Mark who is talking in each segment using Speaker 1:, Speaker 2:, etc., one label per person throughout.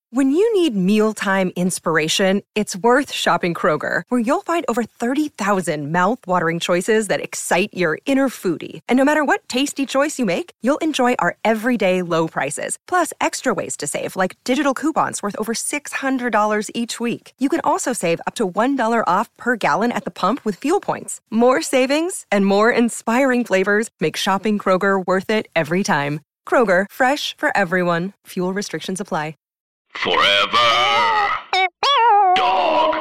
Speaker 1: When you need mealtime inspiration, it's worth shopping Kroger, where you'll find over 30,000 mouth-watering choices that excite your inner foodie. And no matter what tasty choice you make, you'll enjoy our everyday low prices, plus extra ways to save, like digital coupons worth over $600 each week. You can also save up to $1 off per gallon at the pump with fuel points. More savings and more inspiring flavors make shopping Kroger worth it every time. Kroger, fresh for everyone. Fuel restrictions apply.
Speaker 2: Forever Dog.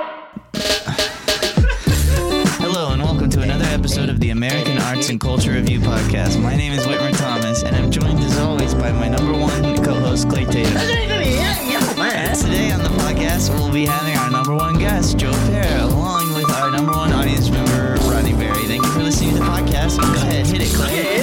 Speaker 3: Hello and welcome to another episode of the American Arts and Culture Review Podcast. My name is Whitmer Thomas, and I'm joined as always by my number one co-host, Clay Tatum. And today on the podcast, we'll be having our number one guest, Joe Pera, along with our number one audience member, Rodney Berry. Thank you for listening to the podcast. Go ahead, hit it, Clay.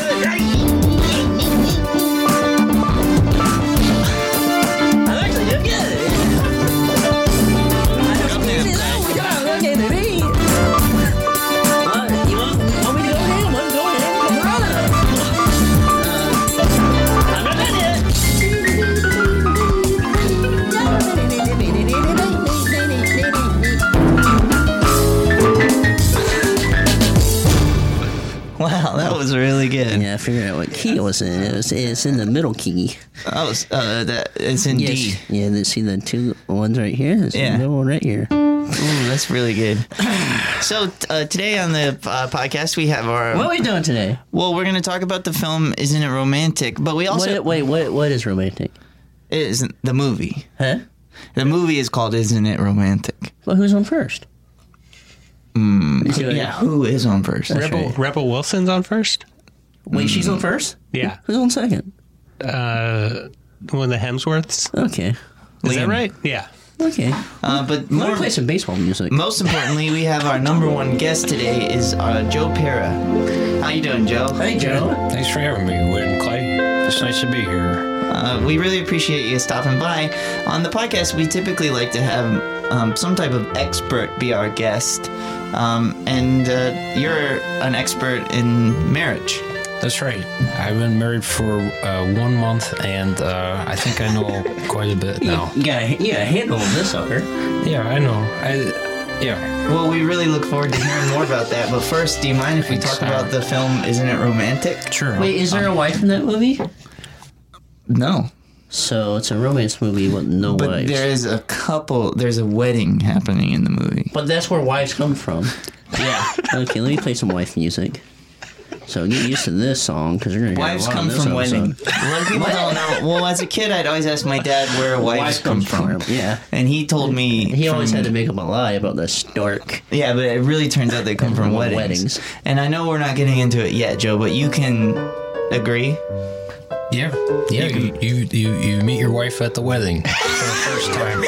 Speaker 3: Wow, that was really good.
Speaker 4: Yeah, I figured out what key it was in. It's in the middle key.
Speaker 3: Oh, it's in D.
Speaker 4: Yeah, see the two ones right here? There's the middle one right here.
Speaker 3: Ooh, that's really good. So today on the podcast, we have our...
Speaker 4: What are we doing today?
Speaker 3: Well, we're going to talk about the film Isn't It Romantic? But we also...
Speaker 4: What is romantic?
Speaker 3: It isn't the movie.
Speaker 4: Huh?
Speaker 3: The movie is called Isn't It Romantic?
Speaker 4: Well, who's on first?
Speaker 3: Yeah, who is on first?
Speaker 5: Rebel Wilson's on first?
Speaker 4: Wait, she's on first?
Speaker 5: Yeah.
Speaker 4: Who's on second?
Speaker 5: One of the Hemsworths.
Speaker 4: Okay.
Speaker 5: Is that right? Yeah.
Speaker 4: Okay.
Speaker 3: But
Speaker 4: More play some baseball music.
Speaker 3: Most importantly, we have our number one guest today is Joe Pera. How you doing, Joe?
Speaker 4: Hey, Joe.
Speaker 6: Thanks for having me, Whit and Clay. It's nice to be here.
Speaker 3: We really appreciate you stopping by. On the podcast, we typically like to have some type of expert be our guest. And you're an expert in marriage.
Speaker 6: That's right. I've been married for 1 month, and I think I know quite a bit now.
Speaker 4: You gotta handle this sucker.
Speaker 6: Yeah, I know.
Speaker 3: Well, we really look forward to hearing more about that. But first, do you mind if we talk about the film Isn't It Romantic?
Speaker 6: Sure.
Speaker 4: Wait, is there a wife in that movie?
Speaker 3: No.
Speaker 4: So it's a romance movie with no wives.
Speaker 3: But there's a wedding happening in the movie.
Speaker 4: But that's where wives come from.
Speaker 3: Yeah.
Speaker 4: Okay, let me play some wife music. So get used to this song, because you're going to hear
Speaker 3: Wives
Speaker 4: a lot
Speaker 3: come
Speaker 4: of this
Speaker 3: from
Speaker 4: episode.
Speaker 3: wedding. A lot of people don't know. Well, as a kid, I'd always ask my dad where wives come from.
Speaker 4: Yeah.
Speaker 3: And he told me...
Speaker 4: He always had to make up a lie about the stork.
Speaker 3: Yeah, but it really turns out they come from weddings. And I know we're not getting into it yet, Joe, but you can agree?
Speaker 6: Yeah. You meet your wife at the wedding for the first time.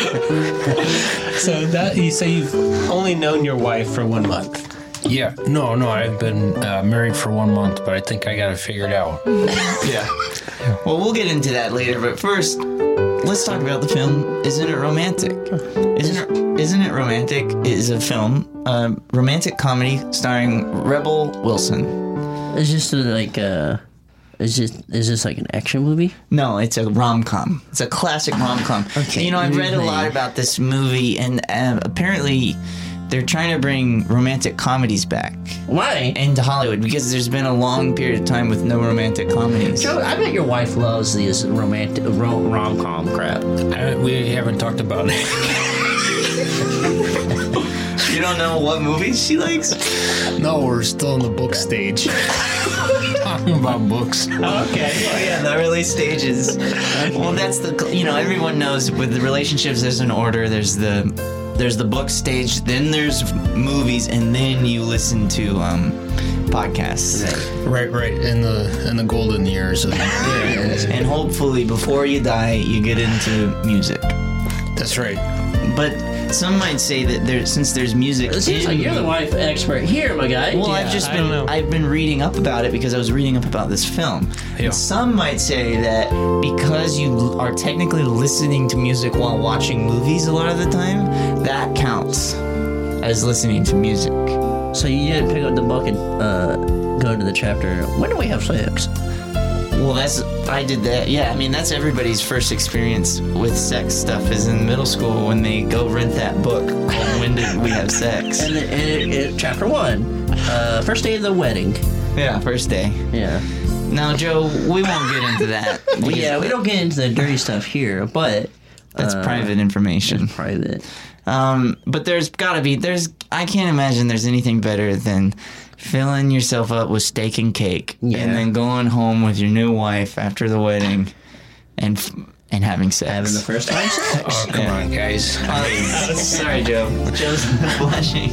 Speaker 5: So you say you've only known your wife for 1 month.
Speaker 6: Yeah. No, I've been married for 1 month, but I think I got it figured out.
Speaker 3: Yeah. Well, we'll get into that later, but first, let's talk about the film Isn't It Romantic? Isn't It Romantic is a film, romantic comedy starring Rebel Wilson.
Speaker 4: It's just is this like an action movie?
Speaker 3: No, it's a rom-com. It's a classic rom-com.
Speaker 4: Okay.
Speaker 3: You know, I've read a lot about this movie, and apparently they're trying to bring romantic comedies back.
Speaker 4: Why?
Speaker 3: Into Hollywood, because there's been a long period of time with no romantic comedies.
Speaker 4: Joe, I bet your wife loves these romantic rom-com crap.
Speaker 6: We haven't talked about it.
Speaker 3: You don't know what movies she likes?
Speaker 6: No, we're still in the book stage. Talking about books.
Speaker 3: Okay. Oh, yeah, the early stages. Well, that's everyone knows with the relationships, there's an order. There's the book stage, then there's movies, and then you listen to podcasts.
Speaker 6: Right. In the golden years.
Speaker 3: And hopefully, before you die, you get into music.
Speaker 6: That's right.
Speaker 3: But some might say that since there's music,
Speaker 4: It seems like you're the wife expert here, my guy.
Speaker 3: Well,
Speaker 5: Yeah,
Speaker 3: I've been reading up about it because I was reading up about this film.
Speaker 6: Yeah.
Speaker 3: And some might say that because you are technically listening to music while watching movies a lot of the time, that counts as listening to music.
Speaker 4: So you didn't pick up the book and go to the chapter, when do we have sex?
Speaker 3: Well, I did that. Yeah, I mean, that's everybody's first experience with sex stuff is in middle school when they go rent that book. When did we have sex?
Speaker 4: And chapter 1, first day of the wedding.
Speaker 3: Yeah, first day.
Speaker 4: Yeah.
Speaker 3: Now, Joe, we won't get into that.
Speaker 4: Well, yeah, we don't get into the dirty stuff here, but
Speaker 3: That's private information.
Speaker 4: private.
Speaker 3: But there's gotta be, I can't imagine there's anything better than filling yourself up with steak and cake
Speaker 4: Yeah.
Speaker 3: and then going home with your new wife after the wedding and having sex.
Speaker 4: Having the first time sex.
Speaker 6: Oh, come on, guys.
Speaker 3: Sorry, Joe. Joe's blushing.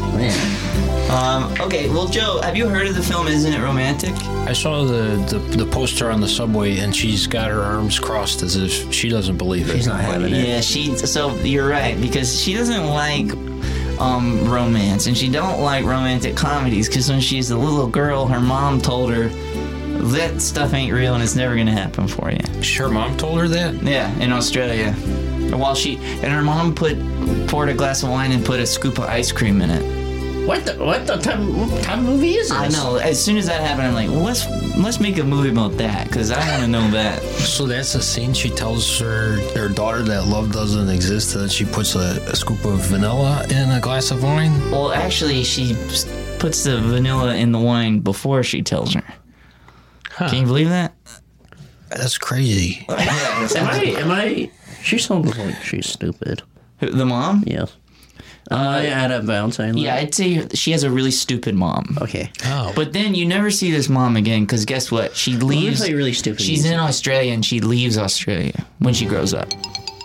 Speaker 4: Man.
Speaker 3: Okay, well, Joe, have you heard of the film Isn't It Romantic?
Speaker 6: I saw the poster on the subway, and she's got her arms crossed as if she doesn't believe it.
Speaker 4: She's not having it.
Speaker 3: Yeah, so you're right, because she doesn't like romance, and she don't like romantic comedies, because when she's a little girl, her mom told her that stuff ain't real and it's never gonna happen for you.
Speaker 6: Her mom told her that?
Speaker 3: Yeah, in Australia. And her mom poured a glass of wine and put a scoop of ice cream in it.
Speaker 4: What type of movie is this?
Speaker 3: I know. As soon as that happened, I'm like, well, let's make a movie about that, because I want to know that.
Speaker 6: So that's the scene. She tells her daughter that love doesn't exist, that she puts a scoop of vanilla in a glass of wine?
Speaker 3: Well, actually, she puts the vanilla in the wine before she tells her.
Speaker 6: Huh.
Speaker 3: Can you believe that?
Speaker 6: That's crazy.
Speaker 4: Am I? She sounds like she's stupid.
Speaker 3: The mom?
Speaker 4: Yes. I had a Valentine.
Speaker 3: Yeah, I'd say she has a really stupid mom.
Speaker 4: Okay.
Speaker 6: Oh.
Speaker 3: But then you never see this mom again, because guess what? She leaves.
Speaker 4: Well, really stupid.
Speaker 3: She's in Australia, and she leaves Australia when she grows up.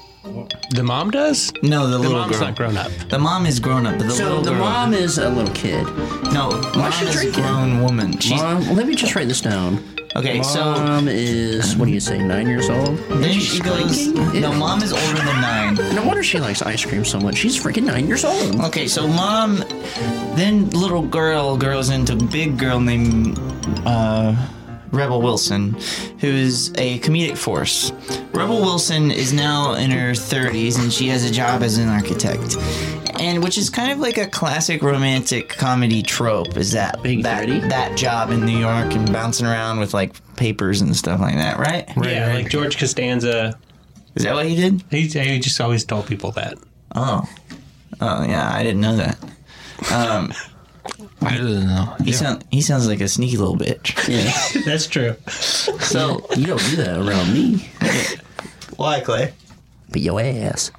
Speaker 5: The mom does?
Speaker 3: No, the
Speaker 5: The
Speaker 3: little
Speaker 5: mom's
Speaker 3: girl.
Speaker 5: not grown up.
Speaker 3: The mom is grown up, but the
Speaker 4: So
Speaker 3: little
Speaker 4: the
Speaker 3: girl.
Speaker 4: mom is a little kid.
Speaker 3: No, mom
Speaker 4: she
Speaker 3: is a
Speaker 4: drinking?
Speaker 3: grown woman. She's
Speaker 4: Mom, let me just write this down.
Speaker 3: okay. So
Speaker 4: Mom is, what do you say, 9 years old?
Speaker 3: then she goes.
Speaker 4: drinking?
Speaker 3: No, mom is older than 9.
Speaker 4: No wonder she likes ice cream so much. She's freaking 9 years old.
Speaker 3: Okay, so mom, then little girl grows into big girl named Rebel Wilson, who's a comedic force. Rebel Wilson is now in her 30s, and she has a job as an architect, and which is kind of like a classic romantic comedy trope. Is that
Speaker 4: Big 30?
Speaker 3: that job in New York and bouncing around with like papers and stuff like that, right?
Speaker 5: Yeah, like George Costanza.
Speaker 3: Is that what he did?
Speaker 5: He just always told people that.
Speaker 3: Oh yeah, I didn't know that.
Speaker 6: I didn't know.
Speaker 3: He sounds like a sneaky little bitch.
Speaker 4: Yeah.
Speaker 5: That's true.
Speaker 3: So
Speaker 4: You don't do that around me.
Speaker 3: why, Clay?
Speaker 4: But your ass.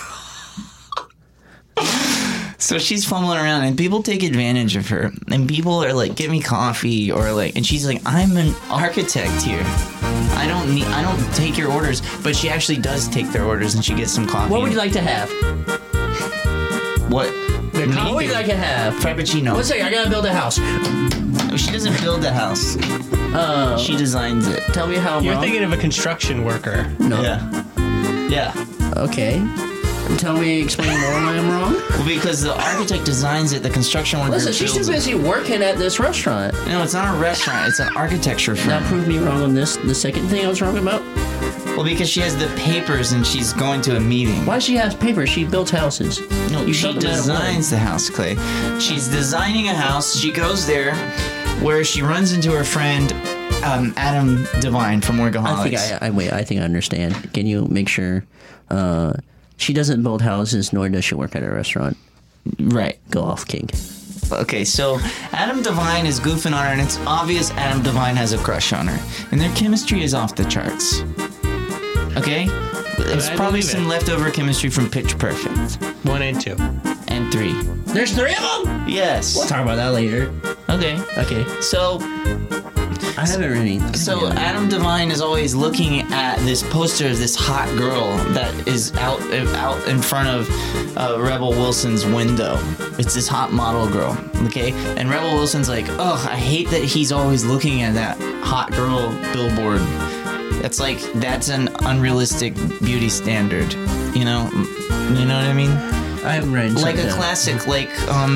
Speaker 3: So she's fumbling around, and people take advantage of her, and people are like, "Get me coffee," or like, and she's like, "I'm an architect here. I don't take your orders," but she actually does take their orders, and she gets some coffee.
Speaker 4: What would you like to have?
Speaker 3: What?
Speaker 4: What would you like to have?
Speaker 3: Frappuccino.
Speaker 4: One second, I gotta build a house.
Speaker 3: She doesn't build the house. She designs it.
Speaker 4: Tell me how I'm
Speaker 5: You're
Speaker 4: wrong.
Speaker 5: thinking of a construction worker.
Speaker 4: No.
Speaker 3: Yeah.
Speaker 4: Okay. Tell me, explain more why I'm wrong.
Speaker 3: Well, because the architect designs it, the construction worker
Speaker 4: Listen, she's too
Speaker 3: builds it.
Speaker 4: busy working at this restaurant.
Speaker 3: No, it's not a restaurant. It's an architecture firm.
Speaker 4: Now prove me wrong on this. The second thing I was wrong about.
Speaker 3: Well, because she has the papers and she's going to a meeting.
Speaker 4: Why does she have paper? She builds houses.
Speaker 3: No, she
Speaker 4: built them out of wood.
Speaker 3: designs the house, Clay. She's designing a house. She goes there where she runs into her friend, Adam Devine from Workaholics.
Speaker 4: I think I understand. Can you make sure? She doesn't build houses, nor does she work at a restaurant.
Speaker 3: Right.
Speaker 4: Go off, King.
Speaker 3: Okay, so Adam Devine is goofing on her, and it's obvious Adam Devine has a crush on her. And their chemistry is off the charts. Okay? It's
Speaker 5: I
Speaker 3: probably
Speaker 5: believe
Speaker 3: some
Speaker 5: it.
Speaker 3: leftover chemistry from Pitch Perfect.
Speaker 5: 1 and 2.
Speaker 3: And 3.
Speaker 4: There's 3 of them.
Speaker 3: Yes.
Speaker 4: We'll talk about that later.
Speaker 3: Okay.
Speaker 4: Okay.
Speaker 3: So
Speaker 4: I haven't really.
Speaker 3: So Adam Devine is always looking at this poster of this hot girl that is out in front of Rebel Wilson's window. It's this hot model girl, okay? And Rebel Wilson's like, "Oh, I hate that he's always looking at that hot girl billboard. That's an unrealistic beauty standard, you know? You know what I mean?
Speaker 4: I haven't read
Speaker 3: Like a
Speaker 4: something.
Speaker 3: classic, like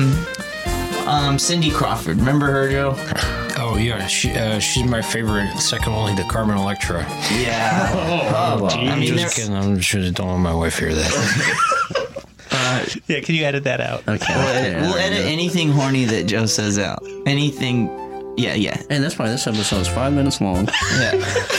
Speaker 3: Cindy Crawford. Remember her, Joe?
Speaker 6: Oh, yeah. She's my favorite, second only to Carmen Electra.
Speaker 3: Yeah. I mean,
Speaker 6: Just kidding. I'm sure don't want my wife hear that.
Speaker 5: Yeah, can you edit that out?
Speaker 4: Okay.
Speaker 3: We'll edit anything horny that Joe says out. Anything Yeah.
Speaker 4: And that's why this episode is 5 minutes long.
Speaker 3: Yeah.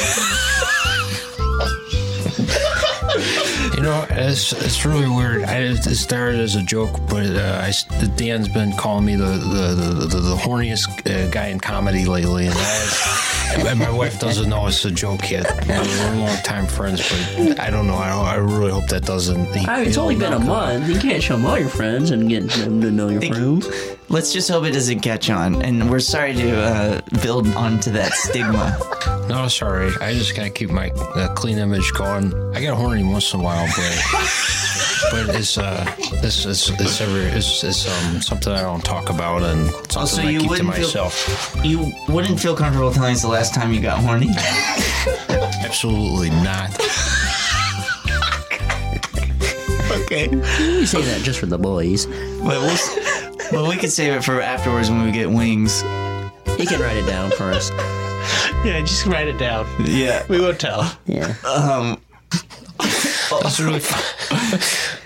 Speaker 6: You know, it's really weird. It started as a joke, but Dan's been calling me the horniest guy in comedy lately, and my wife doesn't know it's a joke yet. We're long-time friends, but I don't know. I really hope that doesn't.
Speaker 4: It's only been a month. You can't show them all your friends and get them to know your friends.
Speaker 3: Let's just hope it doesn't catch on. And we're sorry to build onto that stigma.
Speaker 6: No, sorry. I just gotta keep my clean image going. I get horny once in a while, but it's something I don't talk about and something I keep to myself.
Speaker 3: You wouldn't feel comfortable telling us the last time you got horny?
Speaker 6: Absolutely not.
Speaker 3: Okay.
Speaker 4: You say that just for the boys.
Speaker 3: But we could save it for afterwards when we get wings.
Speaker 4: He can write it down for us.
Speaker 5: Yeah, just write it down.
Speaker 3: Yeah.
Speaker 5: We won't tell.
Speaker 4: Yeah.
Speaker 6: That's really fun.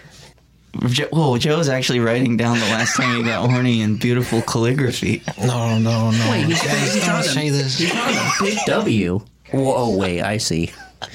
Speaker 3: Joe's actually writing down the last time he got horny in beautiful calligraphy.
Speaker 6: No.
Speaker 4: Wait, he's
Speaker 6: Don't say this.
Speaker 4: He's on a big W. Oh, wait, I see.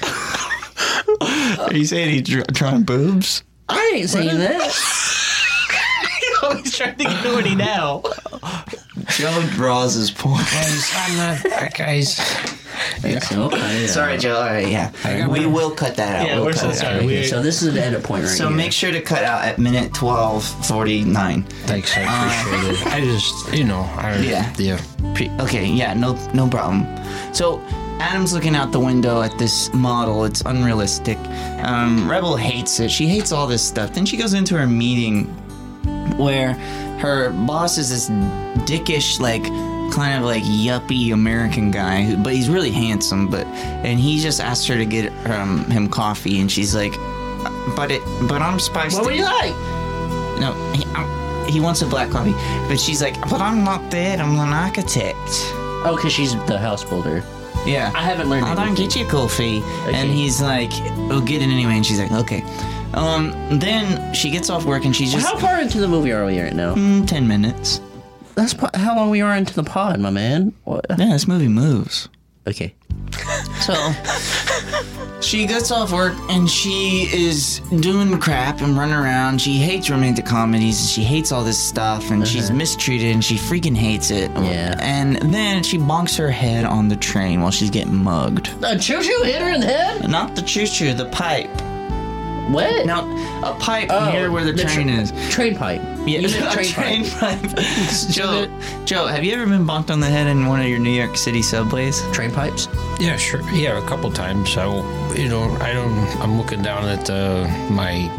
Speaker 3: Are you saying he's drawing boobs?
Speaker 4: I ain't saying that.
Speaker 5: He's trying to get horny now.
Speaker 3: Joe draws his porn.
Speaker 6: Guys, I'm not. Guys.
Speaker 4: Okay.
Speaker 3: Sorry, Joe. All right, yeah. We will cut that out.
Speaker 5: Yeah, we're so sorry.
Speaker 4: Okay, so this is an edit point right
Speaker 3: So
Speaker 4: here.
Speaker 3: make sure to cut out at minute 12:49.
Speaker 6: Thanks, I appreciate it. I just,
Speaker 3: Yeah. Okay, yeah, no problem. So Adam's looking out the window at this model. It's unrealistic. Rebel hates it. She hates all this stuff. Then she goes into her meeting where her boss is this dickish, like, kind of like yuppie American guy, but he's really handsome. And he just asked her to get him coffee, and she's like, "But I'm supposed to."
Speaker 4: What would you like?
Speaker 3: No, he wants a black coffee, but she's like, "But I'm not that. I'm an architect."
Speaker 4: Oh, because she's the house builder.
Speaker 3: Yeah,
Speaker 4: I haven't learned
Speaker 3: I don't
Speaker 4: anything.
Speaker 3: get you coffee,
Speaker 4: Okay.
Speaker 3: and he's like, "Oh, get it anyway." And she's like, "Okay." Then she gets off work, and she's just
Speaker 4: How far into the movie are we right now?
Speaker 3: 10 minutes.
Speaker 4: That's how long we are into the pod, my man. What?
Speaker 3: Yeah, this movie moves.
Speaker 4: Okay.
Speaker 3: So she gets off work and she is doing crap and running around. She hates romantic comedies. She hates all this stuff, and she's mistreated, and she freaking hates it.
Speaker 4: Yeah.
Speaker 3: And then she bonks her head on the train while she's getting mugged.
Speaker 4: A choo-choo hit her in the head?
Speaker 3: Not the choo-choo, the pipe.
Speaker 4: What?
Speaker 3: Now, a pipe
Speaker 4: Oh,
Speaker 3: near where the train is.
Speaker 4: Train pipe.
Speaker 3: Yeah,
Speaker 4: You meant
Speaker 3: a train pipe. Joe, have you ever been bonked on the head in one of your New York City subways?
Speaker 4: Train pipes?
Speaker 6: Yeah, sure. Yeah, a couple times. I'm looking down at my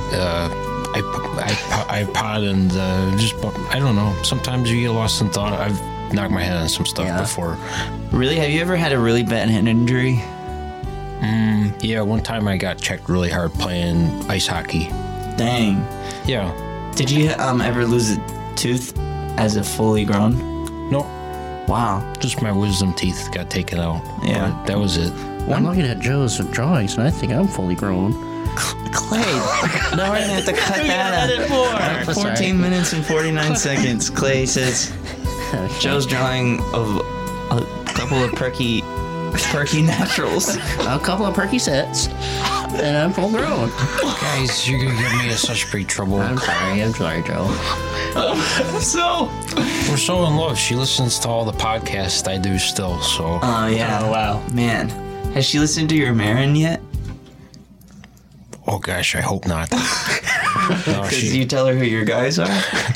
Speaker 6: iPod and I don't know. Sometimes you get lost in thought. I've knocked my head on some stuff before.
Speaker 3: Really? Have you ever had a really bad head injury?
Speaker 6: Yeah, one time I got checked really hard playing ice hockey.
Speaker 3: Dang.
Speaker 6: Yeah.
Speaker 3: Did you ever lose a tooth as a fully grown?
Speaker 6: No,
Speaker 3: Wow.
Speaker 6: just my wisdom teeth got taken out.
Speaker 3: Yeah.
Speaker 6: But that was it.
Speaker 4: I'm looking at Joe's drawings, and I think I'm fully grown.
Speaker 3: Clay. No, we're gonna have to cut that out. 14 minutes and 49 seconds. Clay says Joe's drawing of a couple of perky naturals.
Speaker 4: A couple of perky sets, and I'm full grown.
Speaker 6: Guys, you're going to get me in such big trouble.
Speaker 4: I'm sorry, Joe.
Speaker 3: So.
Speaker 6: We're so in love. She listens to all the podcasts I do still, so.
Speaker 3: Oh, yeah.
Speaker 5: Oh, wow.
Speaker 3: Man. Has she listened to your Marin yet?
Speaker 6: Oh, gosh, I hope not. No,
Speaker 3: Because you tell her who your guys are?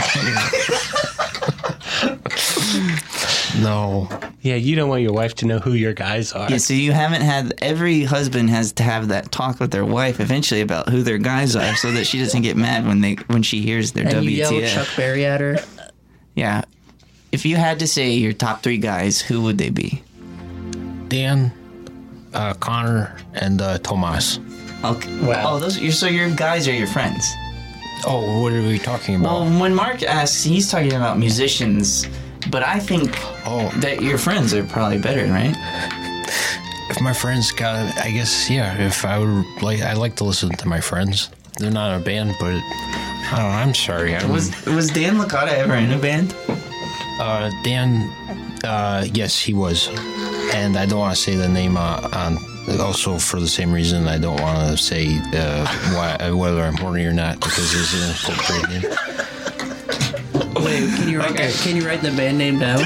Speaker 6: No.
Speaker 5: Yeah, you don't want your wife to know who your guys are.
Speaker 3: Yeah, so you haven't had... Every husband has to have that talk with their wife eventually about who their guys are so that she doesn't get mad when she hears their
Speaker 4: And you
Speaker 3: WTF.
Speaker 4: yell Chuck Berry at her.
Speaker 3: Yeah. If you had to say your top 3 guys, who would they be?
Speaker 6: Dan, Connor, and Tomas.
Speaker 3: Okay.
Speaker 5: Wow.
Speaker 3: Oh, so your guys are your friends.
Speaker 6: Oh, what are we talking about?
Speaker 3: Well, when Mark asks, he's talking about musicians, but I think that your friends are probably better, right?
Speaker 6: If my friends got, I guess, yeah. If I would I like to listen to my friends. They're not a band, but I don't know. I'm sorry.
Speaker 3: Was Dan Licata ever in a band?
Speaker 6: Dan Yes, he was. And I don't want to say the name on. Also, for the same reason, I don't want to say whether I'm horny or not, because it's inappropriate.
Speaker 4: Wait, can you write the band name down?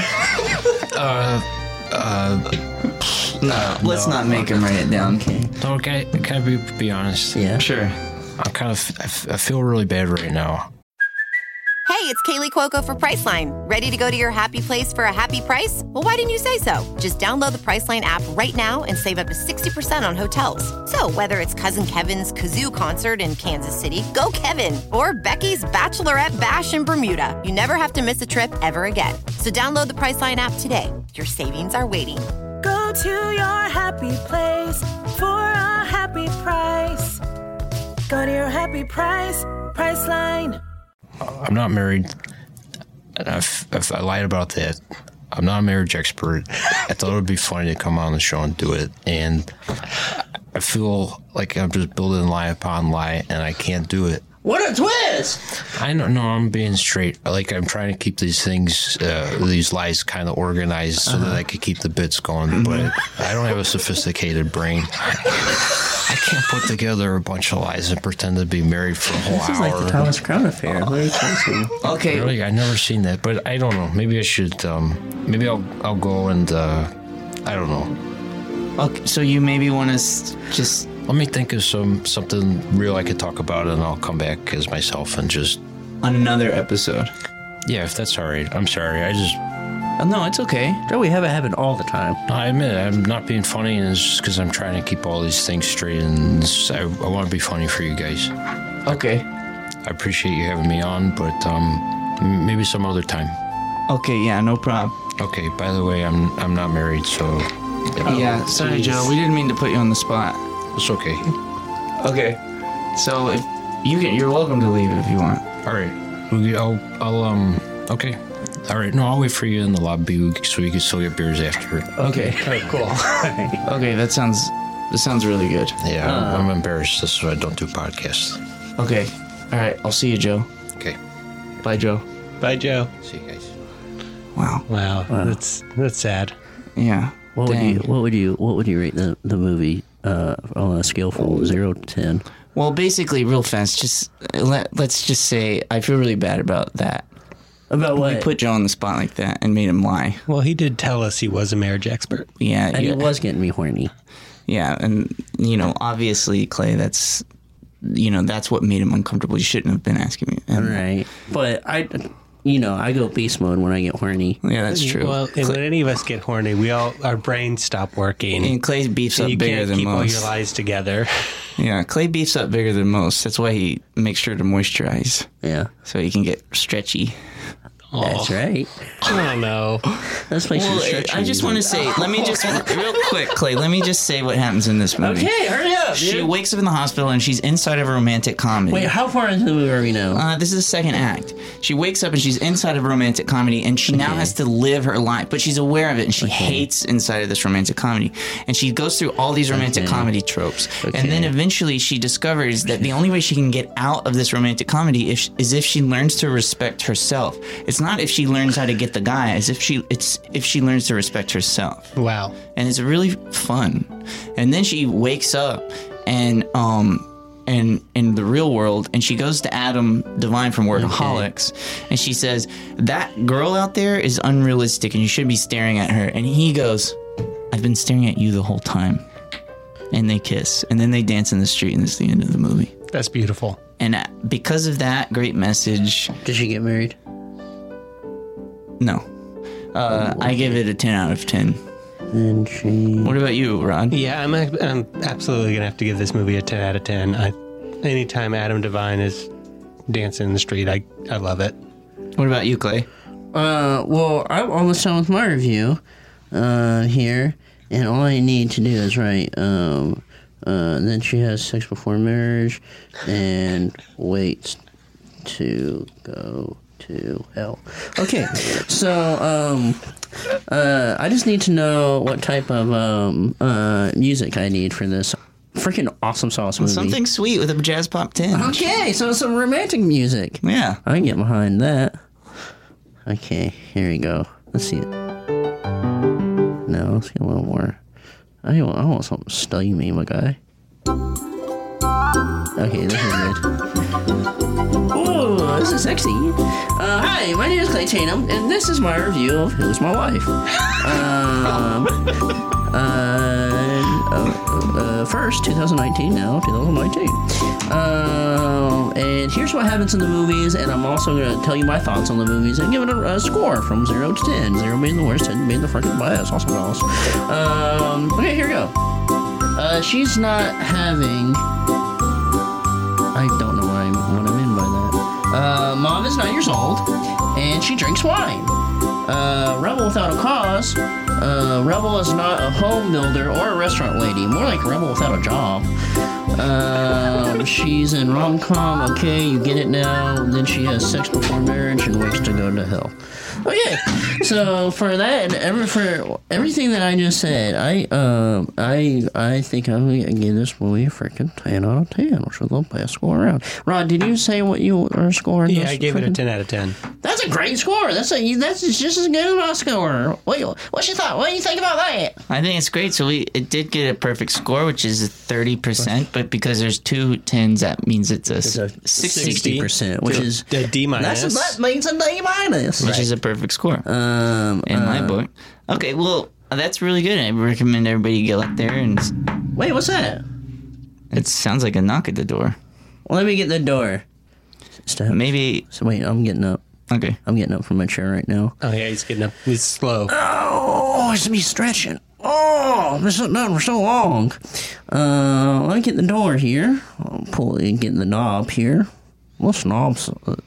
Speaker 2: No, let's not make him write it down.
Speaker 6: Okay, can I be honest?
Speaker 4: Yeah.
Speaker 2: Sure.
Speaker 6: I feel really bad right now.
Speaker 7: Hey, it's Kaylee Cuoco for Priceline. Ready to go to your happy place for a happy price? Well, why didn't you say so? Just download the Priceline app right now and save up to 60% on hotels. So whether it's Cousin Kevin's Kazoo Concert in Kansas City, go Kevin, or Becky's Bachelorette Bash in Bermuda, you never have to miss a trip ever again. So download the Priceline app today. Your savings are waiting.
Speaker 8: Go to your happy place for a happy price. Go to your happy price, Priceline.
Speaker 6: I'm not married. If I lied about that, I'm not a marriage expert. I thought it would be funny to come on the show and do it. And I feel like I'm just building lie upon lie, and I can't do it.
Speaker 4: What a twist!
Speaker 6: I don't know. I'm being straight. Like, I'm trying to keep these things, these lies kind of organized so that I could keep the bits going. But I don't have a sophisticated brain. I can't put together a bunch of lies and pretend to be married for a whole hour.
Speaker 4: This is like the Thomas Crown Affair. What are you talking?
Speaker 2: Okay.
Speaker 6: Really, I've never seen that, but I don't know. Maybe I should. Maybe I'll go and I don't know.
Speaker 2: Okay, so you maybe want to just.
Speaker 6: Let me think of something real I could talk about, and I'll come back as myself and just.
Speaker 2: On another episode.
Speaker 6: Yeah, if that's all right. I'm sorry.
Speaker 2: Oh, no, it's okay.
Speaker 4: Joey, have it happen all the time.
Speaker 6: I admit it. I'm not being funny, and it's just because I'm trying to keep all these things straight, and I want to be funny for you guys.
Speaker 2: Okay.
Speaker 6: I appreciate you having me on, but maybe some other time.
Speaker 2: Okay, yeah, no problem.
Speaker 6: Okay. By the way, I'm not married, so.
Speaker 2: Yeah, sorry, Joe. We didn't mean to put you on the spot.
Speaker 6: It's okay.
Speaker 2: Okay. So if you're welcome to leave if you want.
Speaker 6: All right. I'll okay. All right. No, I'll wait for you in the lobby so we can still get beers after.
Speaker 2: Okay.
Speaker 5: All right, cool.
Speaker 2: Okay, that sounds really good.
Speaker 6: Yeah, I'm embarrassed. This is why I don't do podcasts.
Speaker 2: Okay. All right. I'll see you, Joe.
Speaker 6: Okay.
Speaker 2: Bye, Joe.
Speaker 5: Bye, Joe.
Speaker 6: See you guys.
Speaker 2: Wow.
Speaker 5: That's sad.
Speaker 2: Yeah.
Speaker 4: What would you rate the movie on a scale from 0 to 10?
Speaker 2: Well, basically, real fast, let's just say I feel really bad about that.
Speaker 4: About what?
Speaker 2: We put Joe on the spot like that and made him lie.
Speaker 5: Well, he did tell us he was a marriage expert.
Speaker 2: Yeah.
Speaker 4: And he was getting me horny.
Speaker 2: Yeah, and, obviously, Clay, that's what made him uncomfortable. You shouldn't have been asking me.
Speaker 4: Right. But I go beast mode when I get horny.
Speaker 2: Yeah, that's true.
Speaker 5: Well, and when any of us get horny, our brains stop working.
Speaker 2: And Clay beefs up bigger than most.
Speaker 5: You can't keep all your lies together.
Speaker 2: Yeah, Clay beefs up bigger than most. That's why he makes sure to moisturize.
Speaker 4: Yeah.
Speaker 2: So he can get stretchy.
Speaker 4: That's right.
Speaker 5: Oh, no.
Speaker 4: That's my stretchy.
Speaker 2: I just want to say, real quick, Clay, let me just say what happens in this movie.
Speaker 4: Okay, hurry up, dude.
Speaker 2: She wakes up in the hospital and she's inside of a romantic comedy.
Speaker 4: Wait, how far into the movie are we now?
Speaker 2: This is the second act. She wakes up and she's inside of a romantic comedy, and she now has to live her life, but she's aware of it, and she hates inside of this romantic comedy. And she goes through all these romantic comedy tropes. And then eventually she discovers that the only way she can get out of this romantic comedy is if she learns to respect herself. It's not if she learns how to get the guy, it's if she learns to respect herself.
Speaker 5: Wow.
Speaker 2: And it's really fun. And then she wakes up and in the real world, and she goes to Adam Devine from Workaholics, and she says, that girl out there is unrealistic and you should be staring at her. And he goes, I've been staring at you the whole time. And they kiss, and then they dance in the street, and that's the end of the movie.
Speaker 5: That's beautiful.
Speaker 2: And because of that great message...
Speaker 4: Did she get married?
Speaker 2: No. I give it a 10 out of 10.
Speaker 4: And she...
Speaker 2: What about you, Rod?
Speaker 5: Yeah, I'm absolutely going to have to give this movie a 10 out of 10. Anytime Adam Devine is dancing in the street, I love it.
Speaker 2: What about you, Clay?
Speaker 4: Well, I'm almost done with my review here, and all I need to do is write, then she has sex before marriage and waits to go to hell. Okay, so I just need to know what type of music I need for this freaking awesome sauce movie.
Speaker 2: Something sweet with a jazz pop tinge.
Speaker 4: Okay, so some romantic music.
Speaker 2: Yeah.
Speaker 4: I can get behind that. Okay, here we go. Let's see it. now. Let's get a little more. I want something steamy, my guy. Okay, this is good. Ooh, this is sexy. Hi, my name is Clay Tatum, and this is my review of Who's My Wife. First, 2019, now 2019. And here's what happens in the movies, and I'm also going to tell you my thoughts on the movies and give it a score from 0 to 10. 0 being the worst, 10 being the freaking best. Awesome sauce. Okay, here we go. She's not having... I don't know what I mean by that. Mom is 9 years old, and she drinks wine. Rebel without a cause. Rebel is not a home builder or a restaurant lady. More like Rebel without a job. She's in rom-com. Okay, you get it now. Then she has sex before marriage and waits to go to hell. Okay, so for that, for everything that I just said, I think I'm gonna give this movie a freaking 10 out of 10, which is the best score around. Rod, did you say what you are scoring?
Speaker 5: Yeah, I gave it a 10 out of 10.
Speaker 4: That's a great score. That's just as good as my score. What's your thought? What do you think about that?
Speaker 2: I think it's great. So it did get a perfect score, which is 30%. But because there's 2 10s, that means it's a
Speaker 4: 60%, which is
Speaker 5: a D minus.
Speaker 4: That means a D minus,
Speaker 2: which is a perfect score in my book. Okay, well, that's really good. I recommend everybody go out there and.
Speaker 4: Wait, what's that?
Speaker 2: It sounds like a knock at the door.
Speaker 4: Well, let me get the door.
Speaker 2: Maybe.
Speaker 4: So wait, I'm getting up.
Speaker 2: Okay.
Speaker 4: I'm getting up from my chair right now.
Speaker 5: Oh yeah, he's getting up. He's slow.
Speaker 4: Oh, it's me stretching. Oh, this is done for so long. Let me get the door here. I'll pull it and get the knob here. This knob doesn't,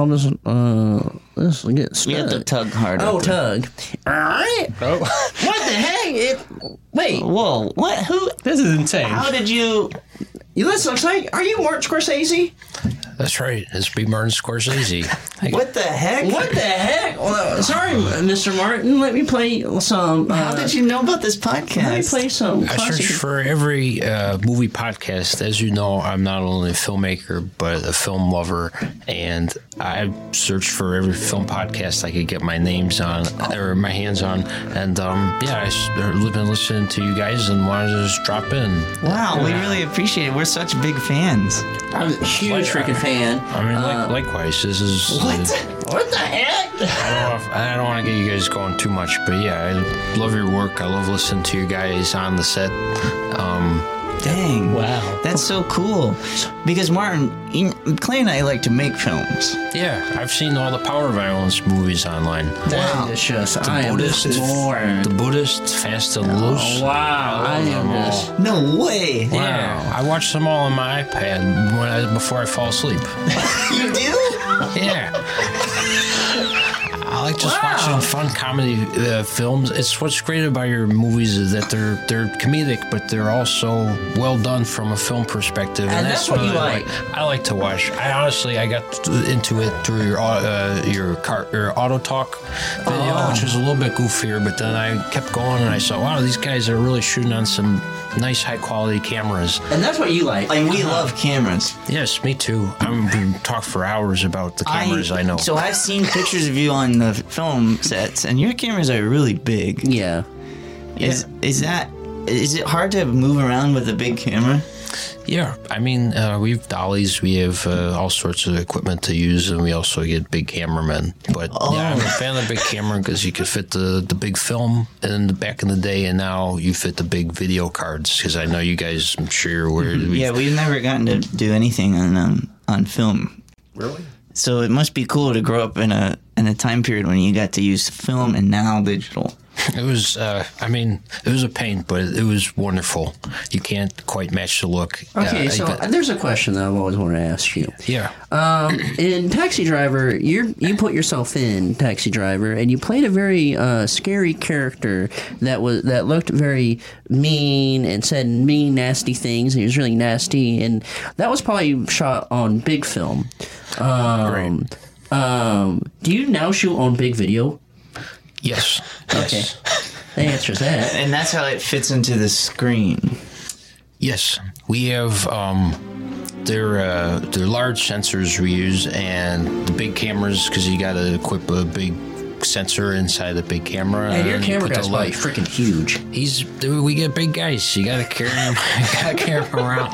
Speaker 4: this gets stuck.
Speaker 2: You have to tug hard.
Speaker 4: Oh, tug. Alright.
Speaker 5: Oh.
Speaker 4: What the heck? Wait.
Speaker 2: Whoa, what? Who?
Speaker 5: This is insane.
Speaker 2: How did you...
Speaker 4: This looks like, are you Martin Scorsese?
Speaker 6: That's right. It's B. Martin Scorsese.
Speaker 2: What the heck?
Speaker 4: What the heck? Well, sorry, Mr. Martin. Let me play some...
Speaker 2: How did you know about this podcast?
Speaker 4: Let me play some
Speaker 6: I
Speaker 4: classic...
Speaker 6: search for every movie podcast. As you know, I'm not only a filmmaker, but a film lover. And I searched for every film podcast I could get my hands on. And yeah, I've been listening to you guys and wanted to just drop in.
Speaker 2: Wow, we really appreciate it. We're such big fans.
Speaker 4: I'm a huge freaking fan.
Speaker 6: I mean, likewise, this is...
Speaker 4: What the heck?
Speaker 6: I don't want to get you guys going too much, but yeah, I love your work. I love listening to you guys on the set.
Speaker 2: Dang.
Speaker 5: Wow.
Speaker 2: That's so cool. Because, Martin, Clay and I like to make films.
Speaker 6: Yeah, I've seen all the Power Violence movies online.
Speaker 4: Wow. It's just, I am just bored.
Speaker 6: The Buddhist, Fast and Loose.
Speaker 4: Oh, wow. I am just...
Speaker 2: No way.
Speaker 6: Wow. Yeah, I watch them all on my iPad before I fall asleep.
Speaker 2: You do?
Speaker 6: Yeah. I like just watching fun comedy films. It's what's great about your movies is that they're comedic, but they're also well done from a film perspective.
Speaker 4: And that's what you like.
Speaker 6: I like to watch. I got into it through your Auto Talk video, which was a little bit goofier, but then I kept going and I saw, wow, these guys are really shooting on some nice high quality cameras.
Speaker 4: And that's what you like.
Speaker 2: And we love cameras.
Speaker 6: Yes, me too. I'm going to talk for hours about the cameras I know.
Speaker 2: So I've seen pictures of you on the film sets, and your cameras are really big.
Speaker 4: Yeah.
Speaker 2: Is it hard to move around with a big camera?
Speaker 6: Yeah, I mean, we have dollies, we have all sorts of equipment to use, and we also get big cameramen. But yeah, I'm a fan of the big camera because you could fit the big film in the back in the day, and now you fit the big video cards. Because I know you guys, I'm sure you're aware.
Speaker 2: Yeah, we've never gotten to do anything on film.
Speaker 5: Really?
Speaker 2: So it must be cool to grow up in a time period when you got to use film and now digital.
Speaker 6: It was, it was a pain, but it was wonderful. You can't quite match the look.
Speaker 4: Okay, so there's a question that I've always wanted to ask you.
Speaker 6: Yeah.
Speaker 4: In Taxi Driver, you put yourself in Taxi Driver, and you played a very scary character that looked very mean and said mean, nasty things. And he was really nasty, and that was probably shot on big film.
Speaker 6: Right.
Speaker 4: Do you now shoot on big video?
Speaker 6: Yes.
Speaker 4: Okay. That answers that.
Speaker 2: And that's how it fits into the screen.
Speaker 6: Yes. We have they're large sensors we use, and the big cameras, because you got to equip a big sensor inside the big camera.
Speaker 4: And your
Speaker 6: you
Speaker 4: camera
Speaker 6: put the
Speaker 4: guy's probably
Speaker 6: light.
Speaker 4: freaking huge.
Speaker 6: We get big guys. You gotta carry them. You gotta carry them around.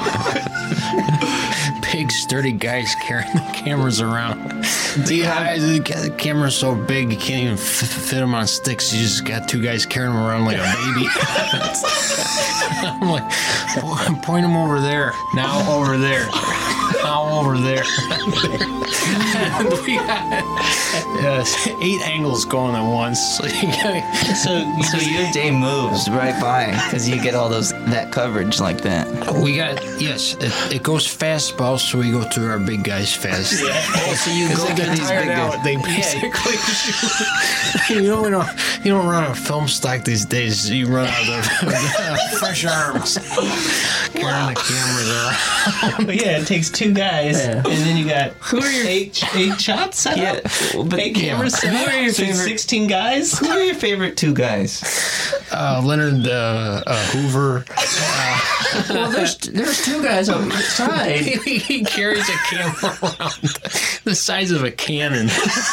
Speaker 6: Big, sturdy guys carrying the cameras around. The camera's so big you can't even fit them on sticks. You just got two guys carrying them around like a baby. I'm like, point them over there. Now over there. Now over there. And we got 8 angles going at once. So
Speaker 2: your day moves right by because you get all that coverage like that.
Speaker 6: We got, yes, it goes fast, but also we go through our big guys fast.
Speaker 2: So you go to these big guys.
Speaker 6: They basically, you don't run a film stock these days. You run out of fresh arms carrying the cameras around.
Speaker 5: Yeah, it takes 2 guys, and then you got
Speaker 2: Who are your
Speaker 5: 8 shots set up?
Speaker 2: but
Speaker 5: 8 cameras set
Speaker 2: Who
Speaker 5: up?
Speaker 2: are your
Speaker 5: So it's
Speaker 2: favorite
Speaker 5: 16 guys?
Speaker 2: Who are your favorite 2 guys?
Speaker 6: Leonard Hoover.
Speaker 4: Well, there's 2 guys outside.
Speaker 6: He carries a camera around the size of a cannon.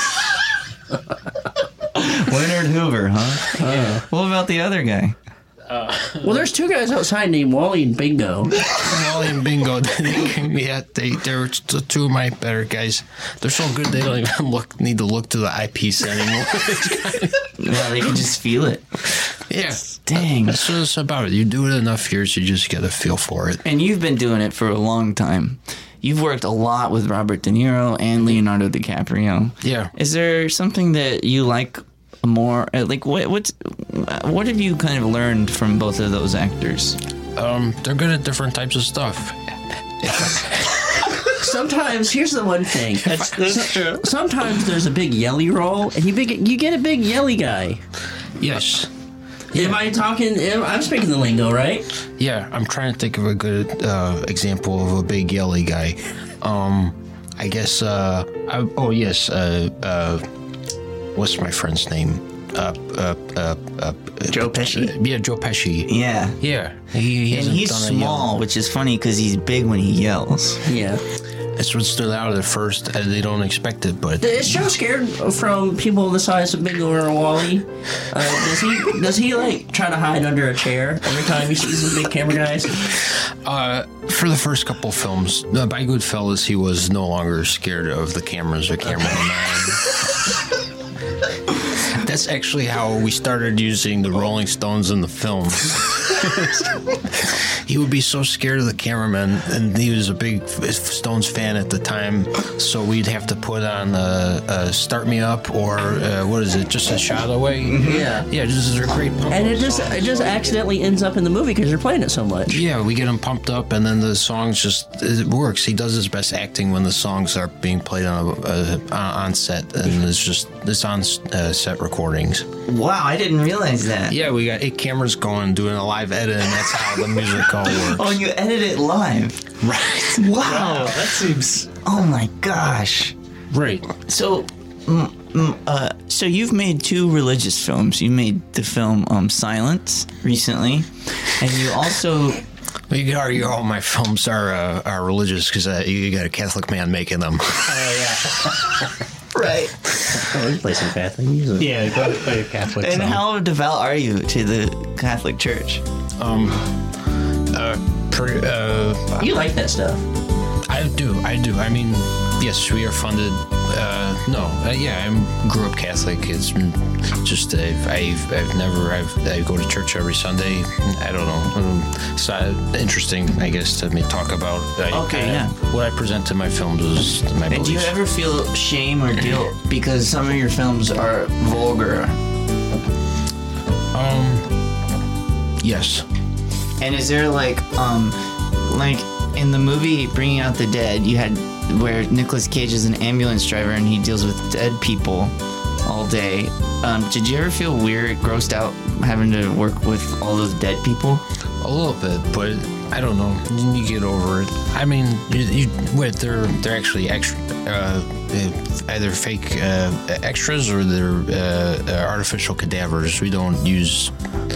Speaker 2: Leonard Hoover, huh? What about the other guy?
Speaker 4: Well, there's 2 guys outside named Wally and Bingo.
Speaker 6: Wally and Bingo, they're 2 of my better guys. They're so good they don't even need to look to the eyepiece anymore.
Speaker 2: Well, they can just feel it.
Speaker 6: Yeah.
Speaker 2: Dang.
Speaker 6: That's what it's about. It. You do it enough years, you just get a feel for it.
Speaker 2: And you've been doing it for a long time. You've worked a lot with Robert De Niro and Leonardo DiCaprio.
Speaker 6: Yeah.
Speaker 2: Is there something that you like more? Like, what have you kind of learned from both of those actors?
Speaker 6: They're good at different types of stuff.
Speaker 4: Sometimes, here's the one thing.
Speaker 5: That's true.
Speaker 4: Sometimes there's a big yelly role, and you get a big yelly guy.
Speaker 6: Yes.
Speaker 4: Am I talking? I'm speaking the lingo, right?
Speaker 6: Yeah, I'm trying to think of a good example of a big yelly guy. I guess. What's my friend's name?
Speaker 2: Joe Pesci?
Speaker 6: Yeah, Joe Pesci.
Speaker 2: Yeah.
Speaker 6: Yeah. He's
Speaker 2: small, which is funny because he's big when he yells.
Speaker 4: Yeah.
Speaker 6: That's what stood out at first. They don't expect it, but
Speaker 4: Is Joe scared from people the size of Bingo or Wally? Does he like try to hide under a chair every time he sees the big camera guys?
Speaker 6: for the first couple films, by Goodfellas, he was no longer scared of the cameras or cameraman. That's actually how we started using the Rolling Stones in the film. He would be so scared of the cameraman, and he was a big Stones fan at the time, so we'd have to put on Start Me Up, or what is it, Just a Shot Away?
Speaker 4: Mm-hmm.
Speaker 6: Yeah, this is a great pump.
Speaker 4: And it just accidentally ends up in the movie because you're playing it so much.
Speaker 6: Yeah, we get him pumped up, and then the songs it works. He does his best acting when the songs are being played on set, and it's on set recordings.
Speaker 2: Wow, I didn't realize that.
Speaker 6: Yeah, we got 8 cameras going, doing a live edit, and that's how the music all works.
Speaker 2: Oh, you edit it live.
Speaker 6: Right.
Speaker 2: Wow.
Speaker 5: That seems...
Speaker 2: Oh my gosh.
Speaker 6: Right.
Speaker 2: So, so you've made 2 religious films. You made the film Silence recently, and you also...
Speaker 6: Well, you could argue all my films are religious because you got a Catholic man making them.
Speaker 5: Oh, yeah.
Speaker 2: Right.
Speaker 4: Oh, let's play some Catholic music.
Speaker 5: Yeah, go play a Catholic
Speaker 2: And
Speaker 5: song.
Speaker 2: how devout are you to the Catholic Church?
Speaker 4: You like that stuff.
Speaker 6: I do. I mean, yes, we are funded. I grew up Catholic. It's just I go to church every Sunday. I don't know. It's interesting, I guess, to me talk about. What I present in my films is my
Speaker 2: And
Speaker 6: beliefs.
Speaker 2: do you ever feel shame or guilt because some of your films are vulgar?
Speaker 6: Yes.
Speaker 2: And is there like in the movie Bringing Out the Dead, you had where Nicolas Cage is an ambulance driver and he deals with dead people all day. Did you ever feel weird, grossed out having to work with all those dead people?
Speaker 6: A little bit, but I don't know. You get over it. I mean, they're actually extra, either fake extras or they're artificial cadavers. We don't use.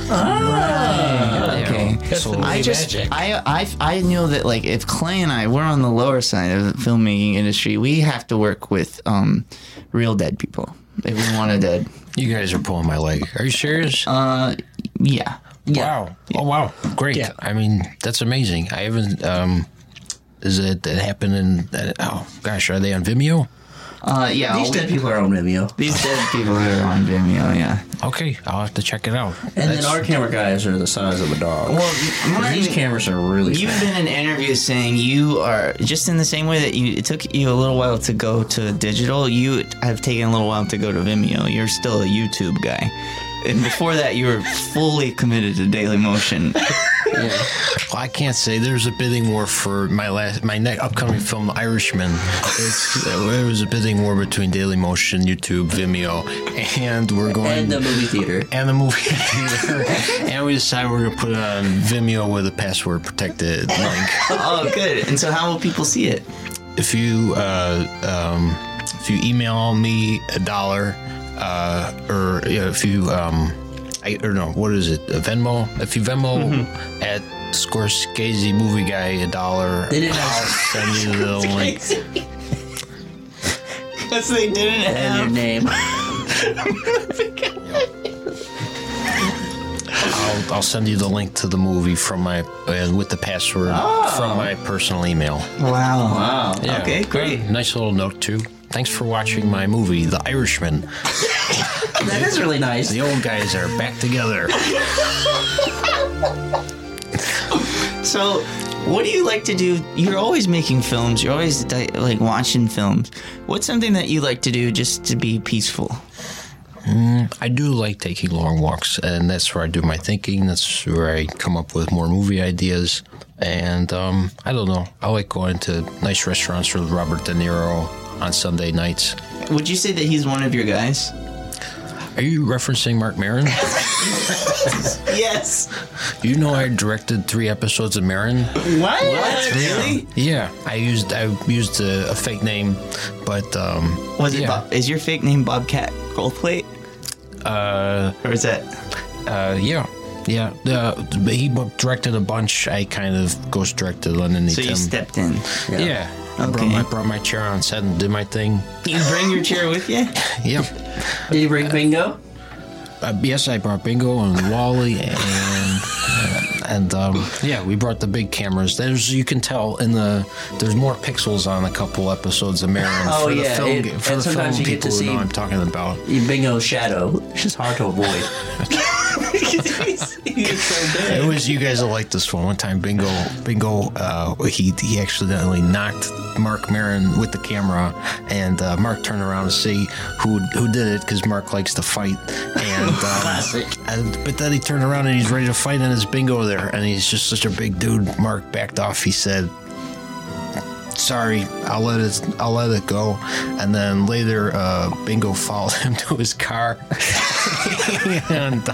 Speaker 2: Okay.
Speaker 6: So
Speaker 2: I know that like if Clay and I we're on the lower side of the filmmaking industry, we have to work with real dead people if we want a dead.
Speaker 6: you guys are pulling my leg. Are you serious?
Speaker 2: Yeah.
Speaker 6: Wow. Oh, wow. Great.
Speaker 5: Yeah.
Speaker 6: I mean, that's amazing. I haven't, is it happen in, oh, gosh, are they on Vimeo?
Speaker 2: Yeah.
Speaker 4: These dead people are on Vimeo.
Speaker 2: These dead people are on Vimeo, yeah.
Speaker 6: Okay, I'll have to check it out.
Speaker 4: And then our camera guys are the size of a dog.
Speaker 2: Well,
Speaker 4: these cameras are really
Speaker 2: You've
Speaker 4: fat.
Speaker 2: been in interviews saying you are just in the same way that it took you a little while to go to digital. You have taken a little while to go to Vimeo. You're still a YouTube guy, and before that, you were fully committed to Daily Motion.
Speaker 6: Well, I can't say there's a bidding war for my upcoming film, The Irishman. There was a bidding war between Dailymotion, YouTube, Vimeo, and we're going
Speaker 4: And the movie theater.
Speaker 6: and we decided we're gonna put it on Vimeo with a password protected link.
Speaker 2: Oh, good. And so, how will people see it?
Speaker 6: If you email me $1, or if you what is it? Venmo. If you Venmo at Scorsese Movie Guy $1,
Speaker 4: They didn't
Speaker 6: I'll send you the link.
Speaker 2: Because they didn't
Speaker 4: And your name.
Speaker 6: I'll send you the link to the movie from my with the password from my personal email.
Speaker 2: Wow.
Speaker 6: Yeah.
Speaker 2: Okay, great.
Speaker 6: Nice little note too. Thanks for watching my movie, The Irishman.
Speaker 4: That is really nice.
Speaker 6: The old guys are back together.
Speaker 2: So, what do you like to do? You're always making films. You're always like watching films. What's something that you like to do just to be peaceful?
Speaker 6: I do like taking long walks, and that's where I do my thinking. That's where I come up with more movie ideas. And I don't know. I like going to nice restaurants with Robert De Niro on Sunday nights.
Speaker 2: Would you say that he's one of your guys?
Speaker 6: Are you referencing Mark Maron?
Speaker 2: Yes.
Speaker 6: You know I directed 3 episodes of Maron.
Speaker 2: What? Really?
Speaker 6: Yeah, I used a fake name, but
Speaker 2: Was it?
Speaker 6: yeah.
Speaker 2: Is your fake name Bobcat Goldthwait? Or is that?
Speaker 6: Yeah. He directed a bunch. I kind of ghost directed underneath
Speaker 2: So you
Speaker 6: him.
Speaker 2: stepped in.
Speaker 6: Yeah.
Speaker 2: Okay.
Speaker 6: I brought my chair on set and did my thing.
Speaker 2: You bring your chair with you?
Speaker 6: Yep.
Speaker 4: Did you bring bingo?
Speaker 6: Yes, I brought Bingo and Wally and yeah, we brought the big cameras. You can tell there's more pixels on a couple episodes of Maron.
Speaker 4: Oh,
Speaker 6: for
Speaker 4: yeah,
Speaker 6: the film,
Speaker 4: and
Speaker 6: for the
Speaker 4: sometimes
Speaker 6: film
Speaker 4: you get to
Speaker 6: people who
Speaker 4: see-
Speaker 6: know what I'm talking about.
Speaker 4: Bingo's shadow. It's just hard to avoid.
Speaker 6: It was you guys will like this one. One time, Bingo, he accidentally knocked Mark Maron with the camera, and Mark turned around to see who did it because Mark likes to fight. And but then he turned around and he's ready to fight, and it's Bingo there, and he's just such a big dude. Mark backed off. He said, "Sorry, I'll let it go." And then later, Bingo followed him to his car, and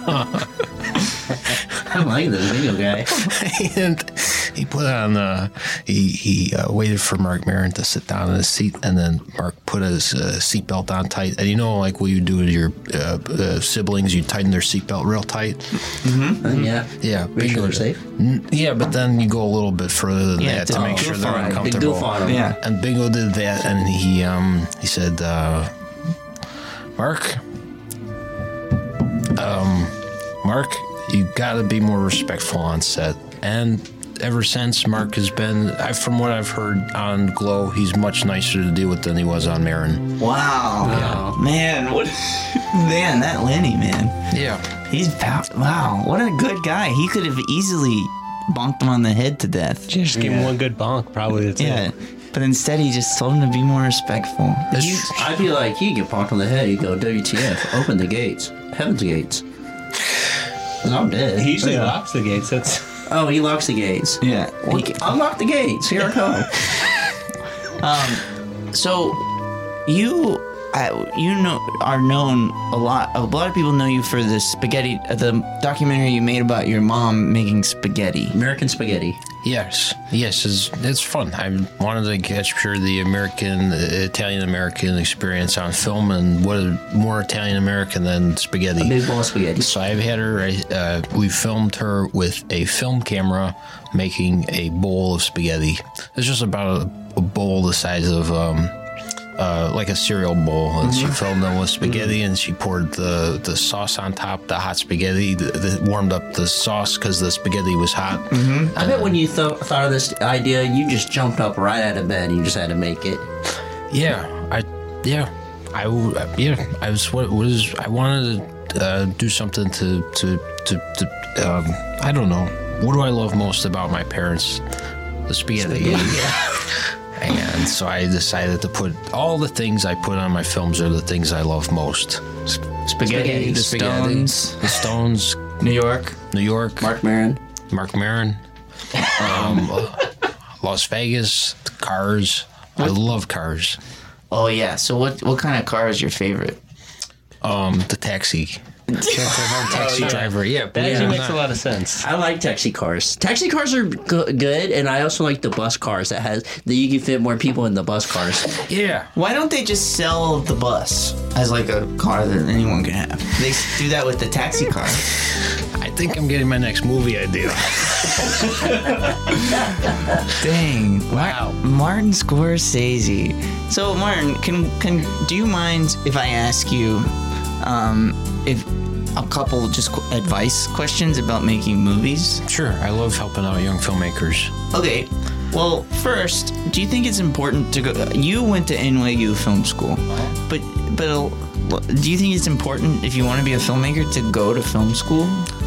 Speaker 4: I like this bingo guy.
Speaker 6: and he put on he waited for Mark Maron to sit down in his seat, and then Mark put his seatbelt on tight. And you know, like what you do to your siblings, you tighten their seatbelt real tight.
Speaker 4: Yeah.
Speaker 6: Yeah,
Speaker 4: Make sure they're safe.
Speaker 6: Yeah, but then you go a little bit further than that to make sure they're
Speaker 4: Big
Speaker 6: uncomfortable.
Speaker 4: goof on him.
Speaker 2: Yeah.
Speaker 6: And Bingo did that, and he said, Mark, you gotta be more respectful on set. And ever since, Mark has been, from what I've heard on Glow, he's much nicer to deal with than he was on Maron.
Speaker 2: Wow. Man, man, that Lenny, man.
Speaker 6: Yeah.
Speaker 2: Wow, what a good guy. He could have easily bonked him on the head to death.
Speaker 5: Just give him one good bonk, probably. That's
Speaker 2: Yeah.
Speaker 5: it.
Speaker 2: But instead, he just told him to be more respectful.
Speaker 4: I'd be like, he get punked on the head. He'd go, WTF, open the gates. Heaven's gates. 'Cause I'm dead.
Speaker 5: He usually locks the gates. That's
Speaker 4: Oh, he locks the gates.
Speaker 2: Yeah.
Speaker 4: Unlock the gates. Here I come.
Speaker 2: So, you are known a lot. A lot of people know you for the documentary you made about your mom making spaghetti.
Speaker 4: American spaghetti.
Speaker 6: Yes, it's fun. I wanted to capture the Italian-American experience on film, and what is more Italian-American than spaghetti?
Speaker 4: A big bowl of spaghetti.
Speaker 6: So I've had her, we filmed her with a film camera making a bowl of spaghetti. It's just about a bowl the size of like a cereal bowl, and she filled them with spaghetti, and she poured the sauce on top, the hot spaghetti, that warmed up the sauce because the spaghetti was hot.
Speaker 4: I bet when you thought of this idea, you just jumped up right out of bed and you just had to make it.
Speaker 6: I wanted to do something to I don't know, what do I love most about my parents? The spaghetti. And so I decided to put all the things I put on my films are the things I love most.
Speaker 2: Spaghetti, the
Speaker 6: Stones,
Speaker 2: New York,
Speaker 4: Mark Maron,
Speaker 6: Las Vegas, Cars. I love Cars.
Speaker 2: Oh yeah. So what kind of car is your favorite?
Speaker 6: The Taxi. Taxi driver. Yeah,
Speaker 5: That actually makes a lot of sense.
Speaker 4: I like taxi cars. Taxi cars are good, and I also like the bus cars that you can fit more people in the bus cars.
Speaker 6: Yeah.
Speaker 2: Why don't they just sell the bus as like a car that anyone can have? They do that with the taxi car.
Speaker 6: I think I'm getting my next movie idea.
Speaker 2: Dang! Wow, Martin Scorsese. So Martin, can do you mind if I ask you, if a couple just advice questions about making movies?
Speaker 6: Sure, I love helping out young filmmakers.
Speaker 2: Okay. Well, first, do you think it's important to go? You went to NYU Film School, but do you think it's important if you want to be a filmmaker to go to film school?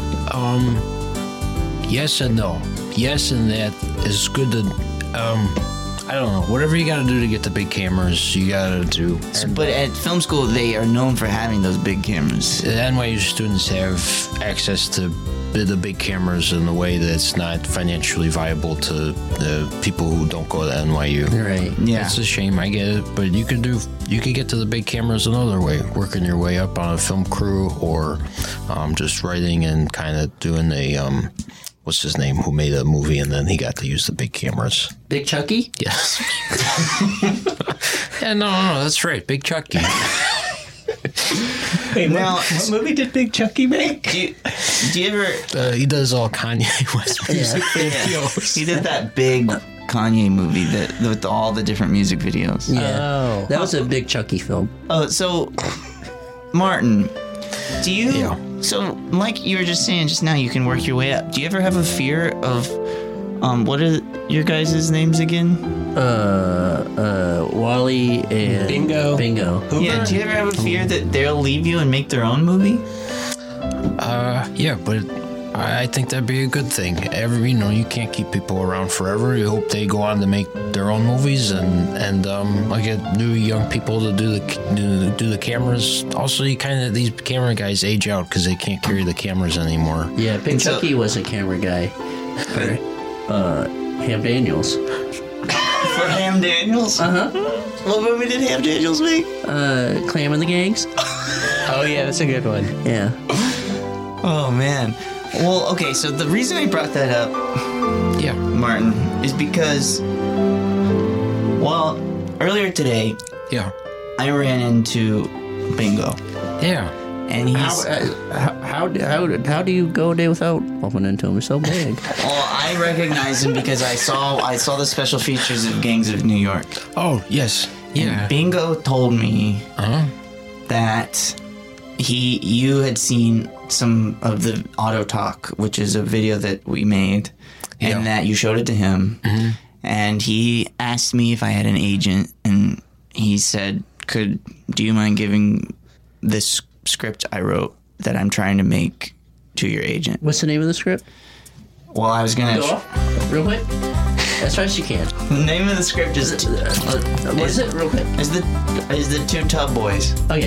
Speaker 6: Yes and no. Yes, and that is good to. I don't know. Whatever you got to do to get the big cameras, you got to do.
Speaker 2: But at film school, they are known for having those big cameras.
Speaker 6: The NYU students have access to the big cameras in a way that's not financially viable to the people who don't go to NYU.
Speaker 4: Right.
Speaker 2: Yeah.
Speaker 6: It's a shame, I get it, but you could get to the big cameras another way, working your way up on a film crew, or just writing and kind of doing a what's his name, who made a movie and then he got to use the big cameras.
Speaker 4: Big Chucky?
Speaker 6: Yes. Yeah, no, that's right, Big Chucky.
Speaker 5: Wait, what movie did Big Chucky make?
Speaker 2: Do you ever?
Speaker 6: He does all Kanye West music videos.
Speaker 2: He did that big Kanye movie with all the different music videos.
Speaker 4: Yeah.
Speaker 5: Oh.
Speaker 4: That was a Big Chucky film.
Speaker 2: Oh, so Martin, do you?
Speaker 6: Yeah.
Speaker 2: So, like you were just saying just now, you can work your way up. Do you ever have a fear of, what are your guys' names again?
Speaker 4: Wally and
Speaker 5: Bingo.
Speaker 2: Yeah. Do you ever have a fear that they'll leave you and make their own movie?
Speaker 6: Yeah, but I think that'd be a good thing. You can't keep people around forever. You hope they go on to make their own movies and get new young people to do the cameras. Also, these camera guys age out because they can't carry the cameras anymore.
Speaker 4: Yeah, Big Chucky was a camera guy for Ham Daniels.
Speaker 2: For Ham Daniels?
Speaker 4: Uh-huh.
Speaker 2: What movie did Ham Daniels make?
Speaker 4: Clam and the Gangs.
Speaker 5: Oh, yeah, that's a good one.
Speaker 4: Yeah.
Speaker 2: Oh, man. Well, okay, so the reason I brought that up,
Speaker 6: Yeah.
Speaker 2: Martin, is because, well, earlier today,
Speaker 6: Yeah.
Speaker 2: I ran into Bingo.
Speaker 6: Yeah.
Speaker 2: And he's...
Speaker 4: How do you go a day without bumping into him? He's so big.
Speaker 2: Well, I recognize him because I saw the special features of Gangs of New York.
Speaker 6: Oh, yes. Yeah.
Speaker 2: And Bingo told me that you had seen some of the Auto Talk, which is a video that we made, and that you showed it to him. Mm-hmm. And he asked me if I had an agent, and he said, do you mind giving this script I wrote that I'm trying to make to your agent?
Speaker 4: What's the name of the script?
Speaker 2: Well, I was gonna...
Speaker 4: Go off, real quick. As fast as you can.
Speaker 2: The name of the script is...
Speaker 4: What is it, real quick?
Speaker 2: Is the Two Tub Boys.
Speaker 4: Okay.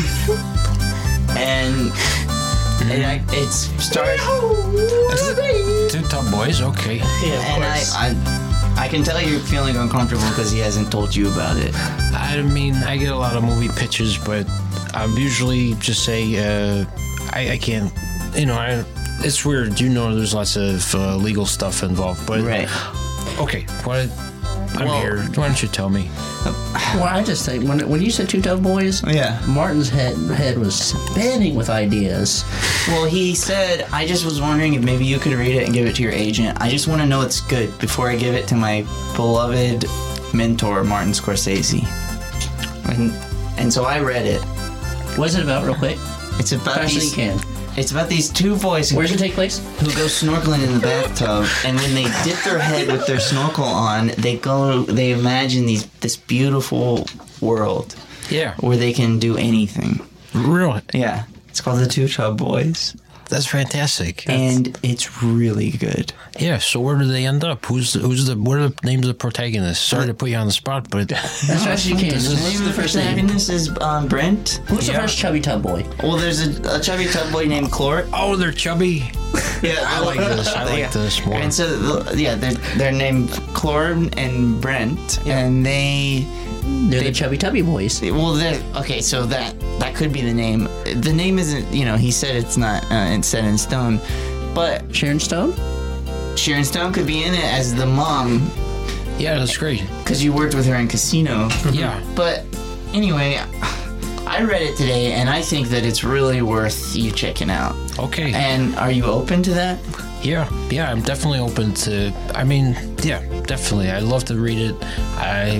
Speaker 2: And it starts...
Speaker 6: Two Top Boys, okay.
Speaker 2: Yeah, and I can tell you're feeling uncomfortable because he hasn't told you about it.
Speaker 6: I mean, I get a lot of movie pitches, but I usually just say, I can't, it's weird. You know, there's lots of legal stuff involved, but
Speaker 2: Right.
Speaker 6: Okay, I'm here. Why don't you tell me?
Speaker 4: Well, I just think when you said Two Tough Boys,
Speaker 2: Yeah.
Speaker 4: Martin's head was spinning with ideas.
Speaker 2: Well, he said, I just was wondering if maybe you could read it and give it to your agent. I just want to know it's good before I give it to my beloved mentor, Martin Scorsese. And so I read it.
Speaker 4: What's it about, real quick?
Speaker 2: It's about
Speaker 4: Fast as you
Speaker 2: these,
Speaker 4: can.
Speaker 2: it's about these two boys who
Speaker 4: Where does it take place?
Speaker 2: go snorkeling in the bathtub, and when they dip their head with their snorkel on, they imagine this beautiful world
Speaker 6: Yeah.
Speaker 2: where they can do anything.
Speaker 6: Really?
Speaker 2: Yeah. It's called The Two Tub Boys.
Speaker 6: That's fantastic.
Speaker 2: And it's really good.
Speaker 6: Yeah, so where do they end up? What are the names of the protagonists? Sorry to put you on the spot, but
Speaker 4: As fast as you can.
Speaker 2: The name of the protagonist is Brent.
Speaker 4: Who's the first chubby tub boy?
Speaker 2: Well, there's a chubby tub boy named Clort.
Speaker 6: oh, they're chubby.
Speaker 2: Yeah,
Speaker 6: I like this. I like this more.
Speaker 2: And so, they're named Clort and Brent, and
Speaker 4: They're the chubby tubby boys.
Speaker 2: well, okay. So that could be the name. The name isn't. He said it's not it's set in stone, but
Speaker 4: Sharon Stone?
Speaker 2: Sharon Stone could be in it as the mom
Speaker 6: Yeah, that's great.
Speaker 2: because you worked with her in Casino.
Speaker 6: Yeah.
Speaker 2: But anyway, I read it today, and I think that it's really worth you checking out.
Speaker 6: Okay.
Speaker 2: And are you open to that?
Speaker 6: Yeah, I'm definitely open to. I mean, yeah, definitely. I'd love to read it. I'd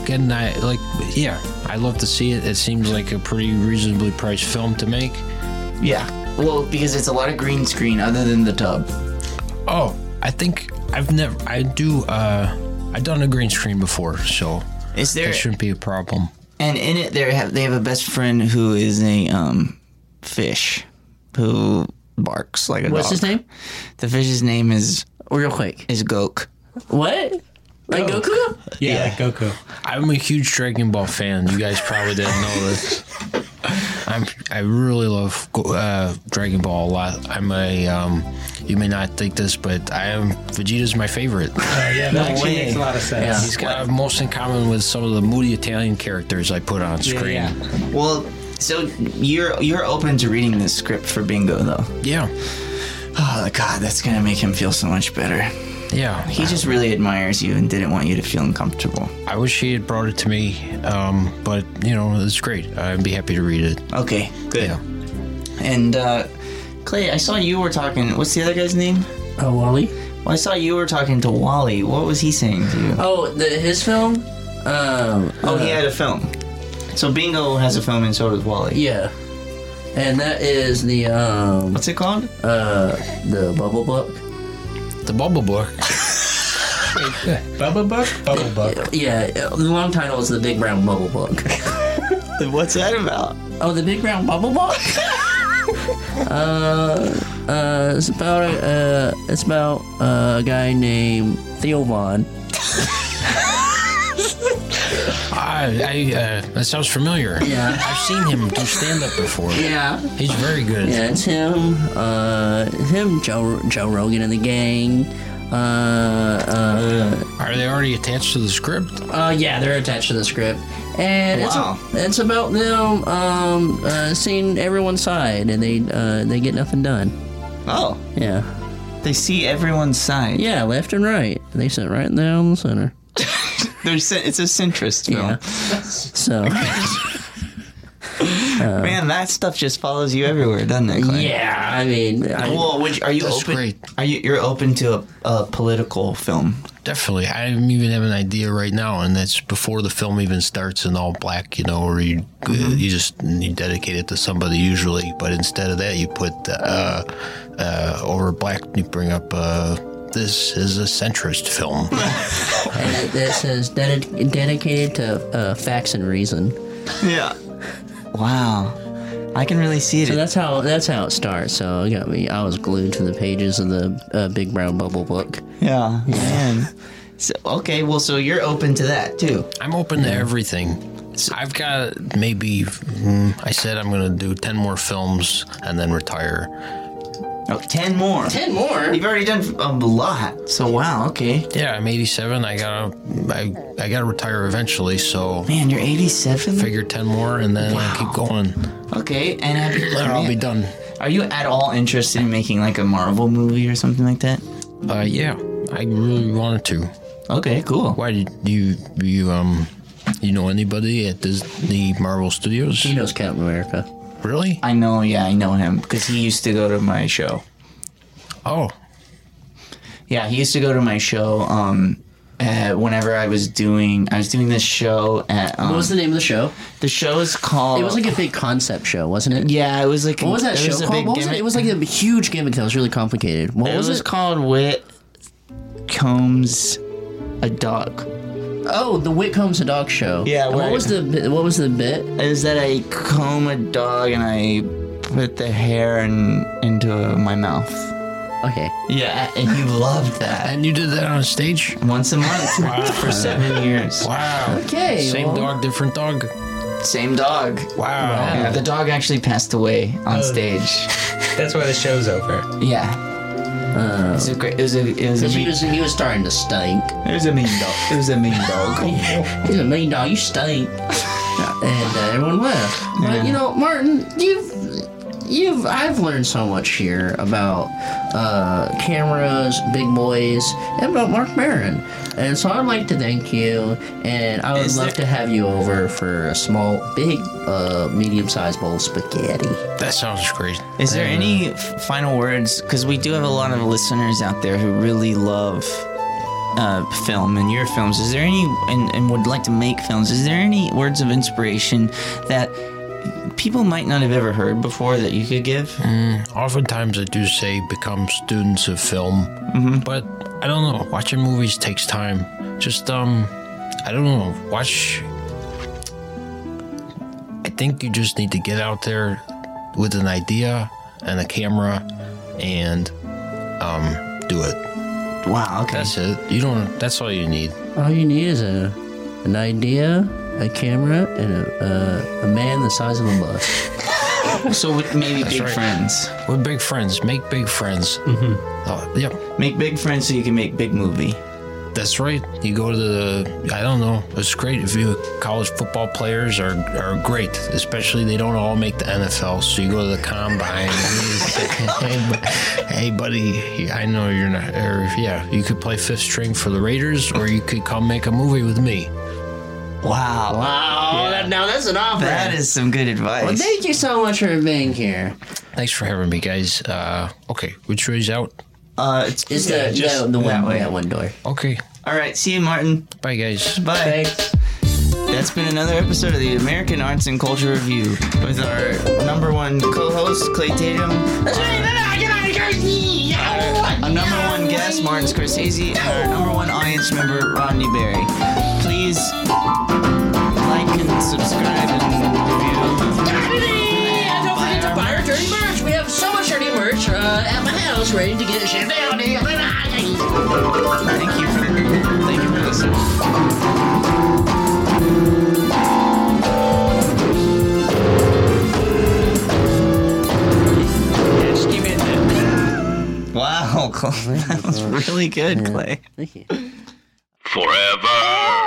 Speaker 6: love to see it. It seems like a pretty reasonably priced film to make.
Speaker 2: Yeah. Well, because it's a lot of green screen other than the tub.
Speaker 6: Oh, I think I've done a green screen before, so
Speaker 2: Is there?
Speaker 6: that shouldn't be a problem.
Speaker 2: And in it, they have a best friend who is a fish who barks like a
Speaker 4: What's
Speaker 2: dog.
Speaker 4: his name?
Speaker 2: The fish's name is
Speaker 4: Real quick.
Speaker 2: Gok.
Speaker 4: What? Like Goku?
Speaker 5: Yeah, like Goku.
Speaker 6: I'm a huge Dragon Ball fan. You guys probably didn't know this. I really love Dragon Ball a lot. I'm a you may not think this, but Vegeta's my favorite.
Speaker 5: Yeah, that actually
Speaker 2: way.
Speaker 5: makes a lot of sense.
Speaker 6: He's got most in common with some of the moody Italian characters I put on screen.
Speaker 2: Yeah. Well, so you're open to reading this script for Bingo, though.
Speaker 6: Yeah.
Speaker 2: Oh God, that's gonna make him feel so much better.
Speaker 6: Yeah.
Speaker 2: He just really admires you and didn't want you to feel uncomfortable.
Speaker 6: I wish he had brought it to me, but it's great. I'd be happy to read it.
Speaker 2: Okay, good.
Speaker 6: Yeah.
Speaker 2: And Clay, I saw you were talking. What's the other guy's name?
Speaker 4: Oh, Wally?
Speaker 2: Well, I saw you were talking to Wally. What was he saying to you?
Speaker 4: Oh, his film?
Speaker 2: He had a film. So Bingo has a film, and so does Wally.
Speaker 4: Yeah. And that is the,
Speaker 2: What's it called?
Speaker 4: the Bubble Book.
Speaker 6: The Bubble Book.
Speaker 5: Bubble Book? Bubble Book.
Speaker 4: Yeah, the long title is The Big Brown Bubble Book.
Speaker 2: What's that about?
Speaker 4: Oh, The Big Brown Bubble Book? It's about a guy named Theo Vaughn.
Speaker 6: That sounds familiar.
Speaker 4: Yeah.
Speaker 6: I've seen him do stand-up before.
Speaker 4: Yeah.
Speaker 6: He's very good.
Speaker 4: Yeah, it's him. Joe Rogan and the gang.
Speaker 6: Are they already attached to the script?
Speaker 4: Yeah, they're attached to the script, and
Speaker 2: Wow.
Speaker 4: it's about them seeing everyone's side, and they get nothing done.
Speaker 2: Oh,
Speaker 4: Yeah,
Speaker 2: they see everyone's side.
Speaker 4: yeah, left and right. They sit right down the center.
Speaker 2: It's a centrist film.
Speaker 4: Yeah. So
Speaker 2: Man, that stuff just follows you everywhere, doesn't it, Clay?
Speaker 4: yeah, I mean,
Speaker 2: Well, are you
Speaker 6: That's
Speaker 2: open?
Speaker 6: great.
Speaker 2: You're open to a political film?
Speaker 6: Definitely. I even have an idea right now, and that's before the film even starts in all black, where you dedicate it to somebody usually, but instead of that, you put over black, you bring up this is a centrist film.
Speaker 4: and this is dedicated to facts and reason.
Speaker 2: Yeah. Wow. I can really see it.
Speaker 4: So that's how it starts. So it got me. I was glued to the pages of the Big Brown Bubble Book.
Speaker 2: Yeah, man. So, okay, well, so you're open to that too.
Speaker 6: I'm open to everything. I've got maybe, I said I'm going to do 10 more films and then retire.
Speaker 2: Oh, 10 more.
Speaker 4: 10 more?
Speaker 2: You've already done a lot. So wow, okay.
Speaker 6: Yeah, I'm 87. I gotta retire eventually, so
Speaker 2: Man, you're 87.
Speaker 6: figure 10 more and then I'll keep going.
Speaker 2: Okay, and
Speaker 6: Then I'll be done.
Speaker 2: Are you at all interested in making like a Marvel movie or something like that?
Speaker 6: Yeah, I really wanted to.
Speaker 2: Okay, cool.
Speaker 6: Why did you know anybody at the Marvel Studios?
Speaker 4: He knows Captain America.
Speaker 6: Really?
Speaker 2: I know him because he used to go to my show.
Speaker 6: Oh.
Speaker 2: Yeah, he used to go to my show whenever I was doing this show at...
Speaker 4: what was the name of the show?
Speaker 2: The show is called...
Speaker 4: It was like a big concept show, wasn't it?
Speaker 2: Yeah, it was like...
Speaker 4: What was that show called? What was it? It was like a huge gimmick that was really complicated. What was it?
Speaker 2: It was called Whit Combs a Dog.
Speaker 4: Oh, the Whit Combs a Dog show.
Speaker 2: Yeah,
Speaker 4: and what was the bit?
Speaker 2: It was that I comb a dog and I put the hair into my mouth.
Speaker 4: Okay.
Speaker 2: Yeah, and you loved that.
Speaker 6: And you did that on stage?
Speaker 2: Once a month for 7 years.
Speaker 6: Wow.
Speaker 4: Okay.
Speaker 6: Same dog, different dog?
Speaker 2: Same dog.
Speaker 6: Wow.
Speaker 2: Yeah, the dog actually passed away on stage.
Speaker 5: That's why the show's over.
Speaker 2: Yeah. It was a great. It was a.
Speaker 4: He was starting to stink.
Speaker 2: It was a mean dog. It was a mean dog.
Speaker 4: He's a mean dog. You stink. And everyone left. But Martin, I've learned so much here about cameras, big boys, and about Marc Maron. And so I'd like to thank you, and I would love to have you over for a big, medium-sized bowl of spaghetti.
Speaker 6: That sounds great.
Speaker 2: Is there any final words? Because we do have a lot of listeners out there who really love film and your films. Is there any, and would like to make films, is there any words of inspiration that people might not have ever heard before that you could give?
Speaker 6: Oftentimes I do say become students of film, but I don't know. Watching movies takes time. Just, I don't know. I think you just need to get out there with an idea and a camera and do it.
Speaker 2: Wow, okay.
Speaker 6: That's it. That's all you need.
Speaker 4: All you need is an idea, a camera, and a man the size of a bus.
Speaker 2: So with maybe
Speaker 6: That's
Speaker 2: big
Speaker 6: right.
Speaker 2: friends.
Speaker 6: With big friends. Make big friends. Yep.
Speaker 2: Make big friends so you can make big movie.
Speaker 6: That's right. You go to I don't know. It's great if college football players are great. Especially they don't all make the NFL. So you go to the combine. And you say, hey, buddy, I know you're not. Or you could play fifth string for the Raiders, or you could come make a movie with me.
Speaker 2: Wow.
Speaker 4: Wow. Now that's an offer.
Speaker 2: That is some good advice.
Speaker 4: Well, thank you so much for being here.
Speaker 6: Thanks for having me, guys. Okay, which way's out?
Speaker 2: It's
Speaker 4: the one door.
Speaker 6: Okay.
Speaker 2: All right. See you, Martin.
Speaker 6: Bye, guys.
Speaker 2: Bye.
Speaker 4: Thanks.
Speaker 2: That's been another episode of the American Arts and Culture Review with our number one co-host, Clay Tatum. Our number one guest, Martin Scorsese, and our number one audience member, Rodney Berry. Please like and subscribe and review.
Speaker 4: Don't forget to buy our dirty merch. We have so much dirty merch at my house ready to get shipped down.
Speaker 2: Thank you for listening. Wow, that was really good, Clay.
Speaker 4: Thank you.
Speaker 9: Forever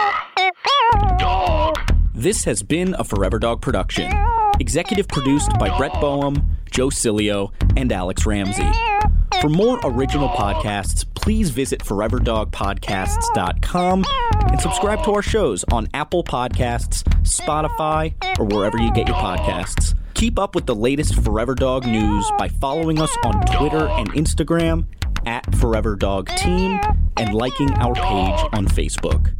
Speaker 9: Dog.
Speaker 10: This has been a Forever Dog production. Executive produced by Brett Boehm, Joe Cilio, and Alex Ramsey. For more original podcasts, please visit foreverdogpodcasts.com and subscribe to our shows on Apple Podcasts, Spotify, or wherever you get your podcasts. Keep up with the latest Forever Dog news by following us on Twitter and Instagram @ForeverDogTeam and liking our page on Facebook.